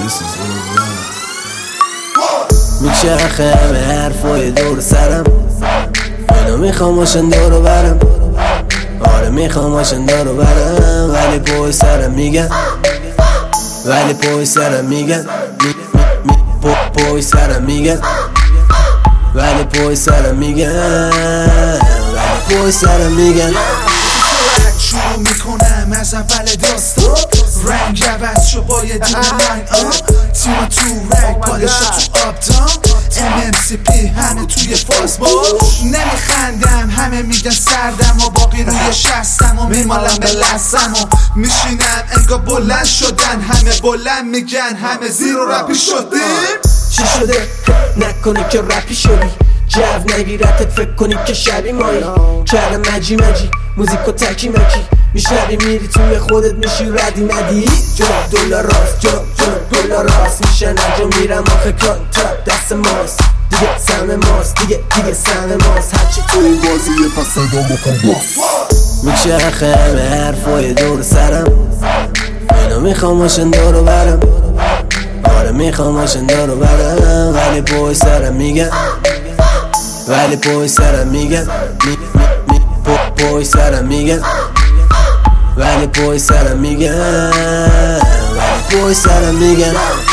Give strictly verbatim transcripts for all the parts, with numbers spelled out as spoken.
میچرخه همه حرفای دور سرم، اینو میخوام باشن دورو برم. آره میخوام باشن دورو برم، ولی پای سرم میگن، ولی پای سرم میگن، می می می پای سرم میگن، ولی پای سرم میگن، ولی پای سرم میگن. شروع میکنم از اول داستان، رنگ عوض شو با یه دونه لاین آن، تیما تو رنگ پادشا تو آبدان، ام ام سی پی همه توی فاز با نمیخندم، همه میگن سردم و باقی روی شستم و میمالم به لستم و میشینم انگار بلند شدن، همه بلند میگن همه زیر و رپی شدیم. چی شده؟ نکنی که رپی شدی، جو نگیرتت فکر کنی که شبی مایی، کردم مجی مجی موزیکو تکی مکی، میشنوی میری توی خودت میشی ردی مدی، جناب دلار راست، جناب جناب دلار راست، میشن انجا میرم آخه کانترکت دست ماست، دیگه سهم ماست، دیگه دیگه سهم ماست، هرچی تو این بازیه پس صدا بکن باس. میچرخه همه حرفای دور سرم، اینو میخوام باشن دورو برم. آره میخوام باشن دورو برم، ولی پای سرم میگن، ولی پای سرم میگن، می می می پای سرم میگن، ولی پای سرم میگن، ولی پای سرم میگن.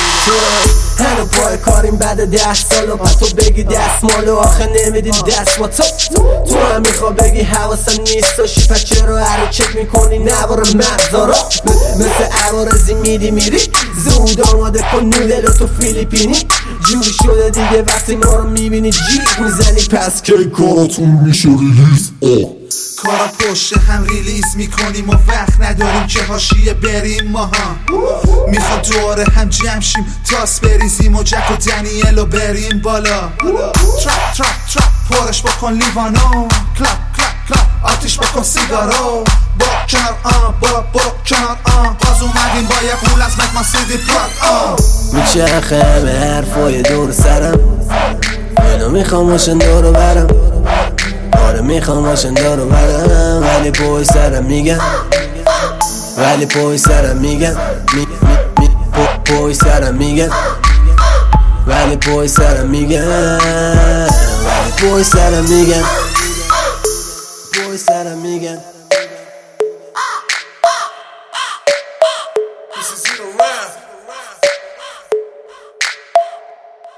هنو پای کاریم بعد ده سال و پس تو بگی دست مالو آخه نمیدی دست با تو تو هم میخوا بگی حواسم نیست و شیفت چرا هر چک میکنی نوار مغزارا مثل عوارزی میدی میری زود آماده کن نودل و تو فیلیپینی جوری شده دیگه وقتی ما رو میبینی جیغ میزنی پس کی کاراتون میشه ریلیز. آه کارا پشت هم ریلیز میکنیم و وقت نداریم که حاشیه بریم ماها، میخواد دواره هم جمع شیم تاس بریزیم و جک و دنیلو بریم بالا، ترپ ترپ ترپ پرش بکن لیوانو، کلپ کلپ کلپ آتیش بکن سیگارو، برو کنار آن برو برو کنار آن، باز اومدیم با یه پول از مکمان سیدی پراک آن. میچرخه همه حرفای دور سرم، اینو میخوام باشن دورو برم. آره میخوام باشن دورو برم، ولی پای سرم میگن، ولی پای سرم میگن، می می می پای سرم میگن، ولی پای سرم میگن، ولی پای سرم میگن، پای سرم میگن.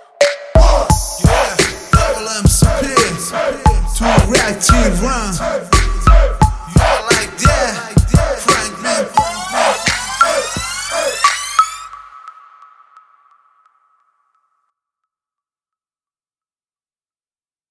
To reactive run.